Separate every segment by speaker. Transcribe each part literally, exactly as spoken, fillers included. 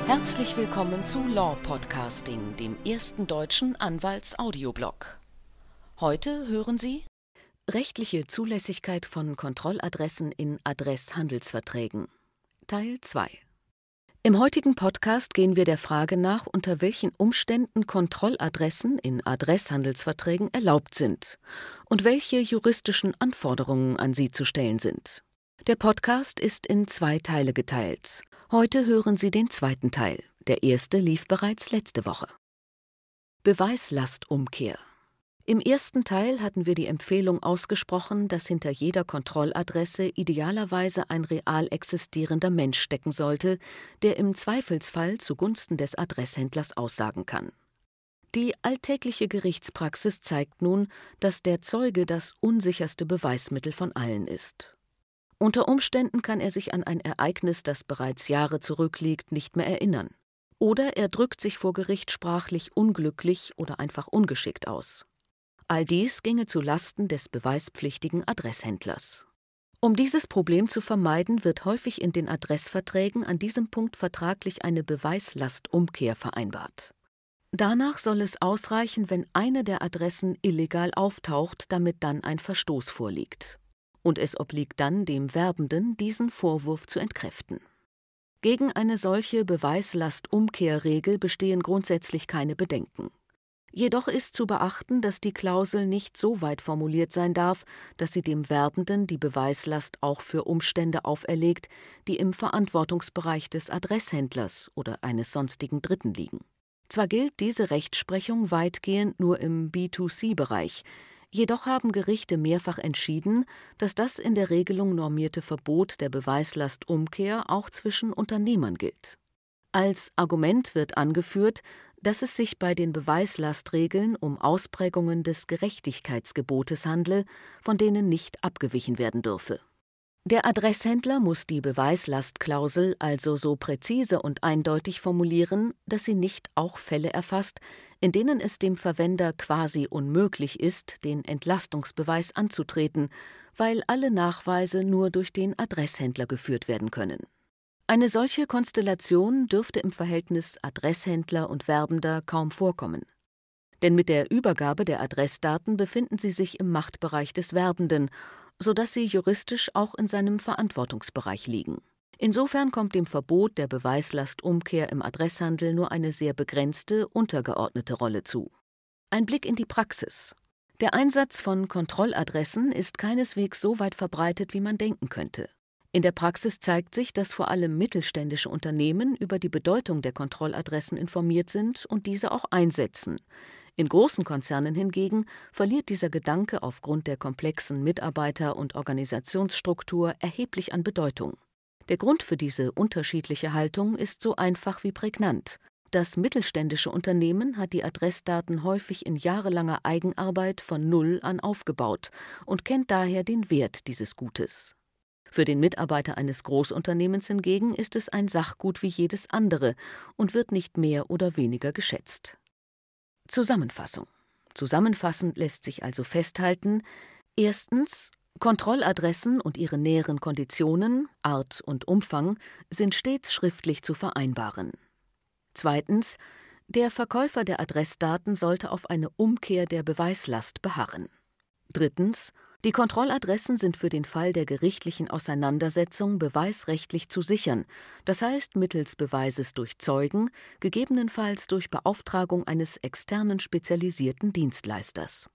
Speaker 1: Herzlich willkommen zu Law Podcasting, dem ersten deutschen Anwalts-Audioblog. Heute hören Sie Rechtliche Zulässigkeit von Kontrolladressen in Adresshandelsverträgen, Teil zwei. Im heutigen Podcast gehen wir der Frage nach, unter welchen Umständen Kontrolladressen in Adresshandelsverträgen erlaubt sind und welche juristischen Anforderungen an sie zu stellen sind. Der Podcast ist in zwei Teile geteilt. Heute hören Sie den zweiten Teil. Der erste lief bereits letzte Woche. Beweislastumkehr. Im ersten Teil hatten wir die Empfehlung ausgesprochen, dass hinter jeder Kontrolladresse idealerweise ein real existierender Mensch stecken sollte, der im Zweifelsfall zugunsten des Adresshändlers aussagen kann. Die alltägliche Gerichtspraxis zeigt nun, dass der Zeuge das unsicherste Beweismittel von allen ist. Unter Umständen kann er sich an ein Ereignis, das bereits Jahre zurückliegt, nicht mehr erinnern. Oder er drückt sich vor Gericht sprachlich unglücklich oder einfach ungeschickt aus. All dies ginge zu Lasten des beweispflichtigen Adresshändlers. Um dieses Problem zu vermeiden, wird häufig in den Adressverträgen an diesem Punkt vertraglich eine Beweislastumkehr vereinbart. Danach soll es ausreichen, wenn eine der Adressen illegal auftaucht, damit dann ein Verstoß vorliegt. Und es obliegt dann dem Werbenden, diesen Vorwurf zu entkräften. Gegen eine solche Beweislastumkehrregel bestehen grundsätzlich keine Bedenken. Jedoch ist zu beachten, dass die Klausel nicht so weit formuliert sein darf, dass sie dem Werbenden die Beweislast auch für Umstände auferlegt, die im Verantwortungsbereich des Adresshändlers oder eines sonstigen Dritten liegen. Zwar gilt diese Rechtsprechung weitgehend nur im B zwei C-Bereich, jedoch haben Gerichte mehrfach entschieden, dass das in der Regelung normierte Verbot der Beweislastumkehr auch zwischen Unternehmern gilt. Als Argument wird angeführt, dass es sich bei den Beweislastregeln um Ausprägungen des Gerechtigkeitsgebotes handle, von denen nicht abgewichen werden dürfe. Der Adresshändler muss die Beweislasklausel also so präzise und eindeutig formulieren, dass sie nicht auch Fälle erfasst, in denen es dem Verwender quasi unmöglich ist, den Entlastungsbeweis anzutreten, weil alle Nachweise nur durch den Adresshändler geführt werden können. Eine solche Konstellation dürfte im Verhältnis Adresshändler und Werbender kaum vorkommen. Denn mit der Übergabe der Adressdaten befinden sie sich im Machtbereich des Werbenden, sodass sie juristisch auch in seinem Verantwortungsbereich liegen. Insofern kommt dem Verbot der Beweislastumkehr im Adresshandel nur eine sehr begrenzte, untergeordnete Rolle zu. Ein Blick in die Praxis. Der Einsatz von Kontrolladressen ist keineswegs so weit verbreitet, wie man denken könnte. In der Praxis zeigt sich, dass vor allem mittelständische Unternehmen über die Bedeutung der Kontrolladressen informiert sind und diese auch einsetzen. In großen Konzernen hingegen verliert dieser Gedanke aufgrund der komplexen Mitarbeiter- und Organisationsstruktur erheblich an Bedeutung. Der Grund für diese unterschiedliche Haltung ist so einfach wie prägnant. Das mittelständische Unternehmen hat die Adressdaten häufig in jahrelanger Eigenarbeit von Null an aufgebaut und kennt daher den Wert dieses Gutes. Für den Mitarbeiter eines Großunternehmens hingegen ist es ein Sachgut wie jedes andere und wird nicht mehr oder weniger geschätzt. Zusammenfassung. Zusammenfassend lässt sich also festhalten: Erstens, Kontrolladressen und ihre näheren Konditionen, Art und Umfang sind stets schriftlich zu vereinbaren. Zweitens, der Verkäufer der Adressdaten sollte auf eine Umkehr der Beweislast beharren. Drittens, die Kontrolladressen sind für den Fall der gerichtlichen Auseinandersetzung beweisrechtlich zu sichern, das heißt mittels Beweises durch Zeugen, gegebenenfalls durch Beauftragung eines externen spezialisierten Dienstleisters.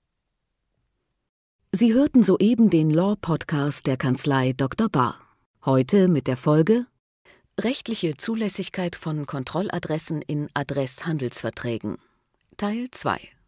Speaker 1: Sie hörten soeben den Law-Podcast der Kanzlei Doktor Bahr. Heute mit der Folge Rechtliche Zulässigkeit von Kontrolladressen in Adresshandelsverträgen, Teil zwei.